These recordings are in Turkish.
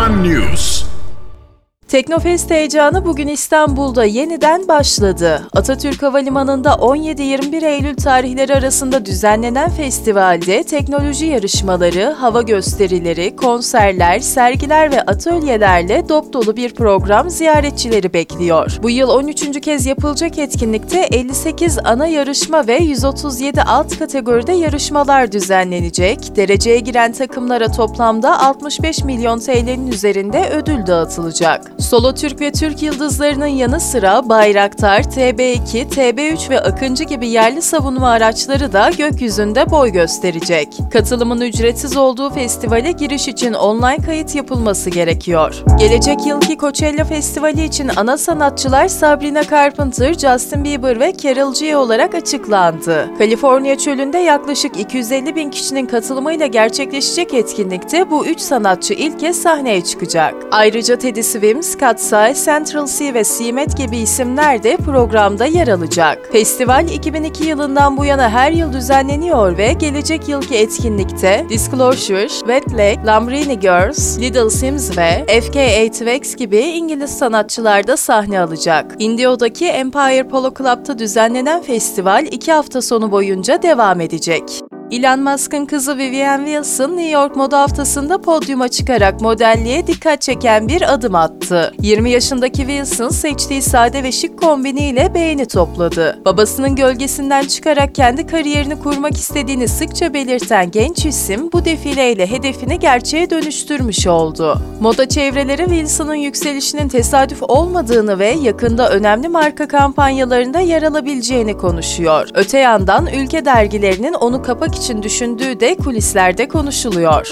One News. Teknofest heyecanı bugün İstanbul'da yeniden başladı. Atatürk Havalimanı'nda 17-21 Eylül tarihleri arasında düzenlenen festivalde teknoloji yarışmaları, hava gösterileri, konserler, sergiler ve atölyelerle dop dolu bir program ziyaretçileri bekliyor. Bu yıl 13. kez yapılacak etkinlikte 58 ana yarışma ve 137 alt kategoride yarışmalar düzenlenecek. Dereceye giren takımlara toplamda 65 milyon TL'nin üzerinde ödül dağıtılacak. Solo Türk ve Türk yıldızlarının yanı sıra Bayraktar, TB2, TB3 ve Akıncı gibi yerli savunma araçları da gökyüzünde boy gösterecek. Katılımın ücretsiz olduğu festivale giriş için online kayıt yapılması gerekiyor. Gelecek yılki Coachella Festivali için ana sanatçılar Sabrina Carpenter, Justin Bieber ve Karol G olarak açıklandı. Kaliforniya çölünde yaklaşık 250 bin kişinin katılımıyla gerçekleşecek etkinlikte bu 3 sanatçı ilk kez sahneye çıkacak. Ayrıca Teddy Swims, Katsai, Central C ve C-Met gibi isimler de programda yer alacak. Festival 2002 yılından bu yana her yıl düzenleniyor ve gelecek yılki etkinlikte Disclosure, Wet Leg, Lambrini Girls, Little Sims ve FKA Twigs gibi İngiliz sanatçılar da sahne alacak. Indio'daki Empire Polo Club'ta düzenlenen festival 2 hafta sonu boyunca devam edecek. Elon Musk'ın kızı Vivienne Wilson, New York Moda Haftası'nda podyuma çıkarak modelliğe dikkat çeken bir adım attı. 20 yaşındaki Wilson, seçtiği sade ve şık kombiniyle beğeni topladı. Babasının gölgesinden çıkarak kendi kariyerini kurmak istediğini sıkça belirten genç isim, bu defileyle hedefini gerçeğe dönüştürmüş oldu. Moda çevreleri Wilson'ın yükselişinin tesadüf olmadığını ve yakında önemli marka kampanyalarında yer alabileceğini konuşuyor. Öte yandan ülke dergilerinin onu kapak için düşündüğü de kulislerde konuşuluyor.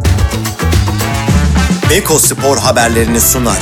Beko Spor haberlerini sunar.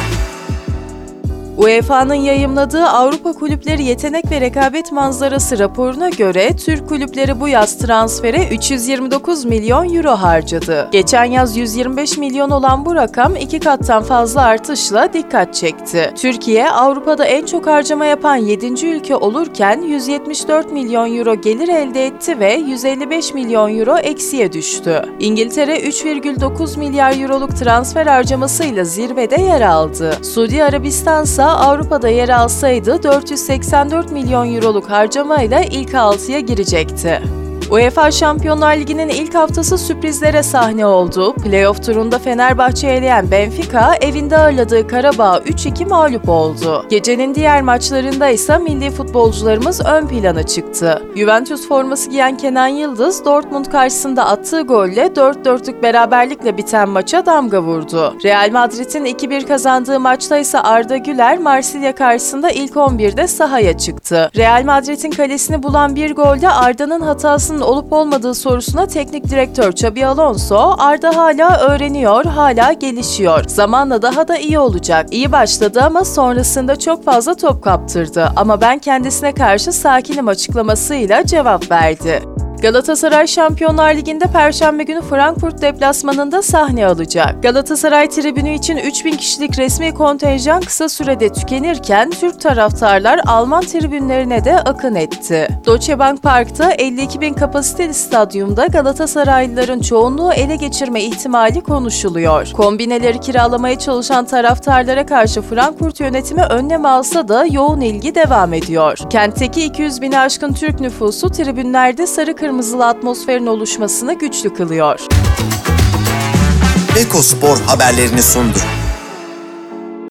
UEFA'nın yayımladığı Avrupa Kulüpleri Yetenek ve Rekabet Manzarası raporuna göre Türk kulüpleri bu yaz transfere 329 milyon euro harcadı. Geçen yaz 125 milyon olan bu rakam 2 kattan fazla artışla dikkat çekti. Türkiye, Avrupa'da en çok harcama yapan 7. ülke olurken 174 milyon euro gelir elde etti ve 155 milyon euro eksiye düştü. İngiltere 3,9 milyar euroluk transfer harcamasıyla zirvede yer aldı. Suudi Arabistan ise Avrupa'da yer alsaydı 484 milyon euroluk harcamayla ilk 6'ya girecekti. UEFA Şampiyonlar Ligi'nin ilk haftası sürprizlere sahne oldu. Playoff turunda Fenerbahçe'yi eleyen Benfica, evinde ağırladığı Karabağ'a 3-2 mağlup oldu. Gecenin diğer maçlarında ise milli futbolcularımız ön plana çıktı. Juventus forması giyen Kenan Yıldız, Dortmund karşısında attığı golle 4-4'lük beraberlikle biten maça damga vurdu. Real Madrid'in 2-1 kazandığı maçta ise Arda Güler, Marsilya karşısında ilk 11'de sahaya çıktı. Real Madrid'in kalesini bulan bir golde Arda'nın hatasının olup olmadığı sorusuna teknik direktör Xabi Alonso, Arda hala öğreniyor, hala gelişiyor. Zamanla daha da iyi olacak. İyi başladı ama sonrasında çok fazla top kaptırdı. Ama ben kendisine karşı sakinim açıklamasıyla cevap verdi. Galatasaray Şampiyonlar Ligi'nde Perşembe günü Frankfurt deplasmanında sahne alacak. Galatasaray tribünü için 3000 kişilik resmi kontenjan kısa sürede tükenirken Türk taraftarlar Alman tribünlerine de akın etti. Deutsche Bank Park'ta 52 bin kapasiteli stadyumda Galatasaraylıların çoğunluğu ele geçirme ihtimali konuşuluyor. Kombineleri kiralamaya çalışan taraftarlara karşı Frankfurt yönetimi önlem alsa da yoğun ilgi devam ediyor. Kentteki 200 bini aşkın Türk nüfusu tribünlerde sarı kırmızılı atmosferin oluşmasını güçlü kılıyor. Beko Spor haberlerini sundu.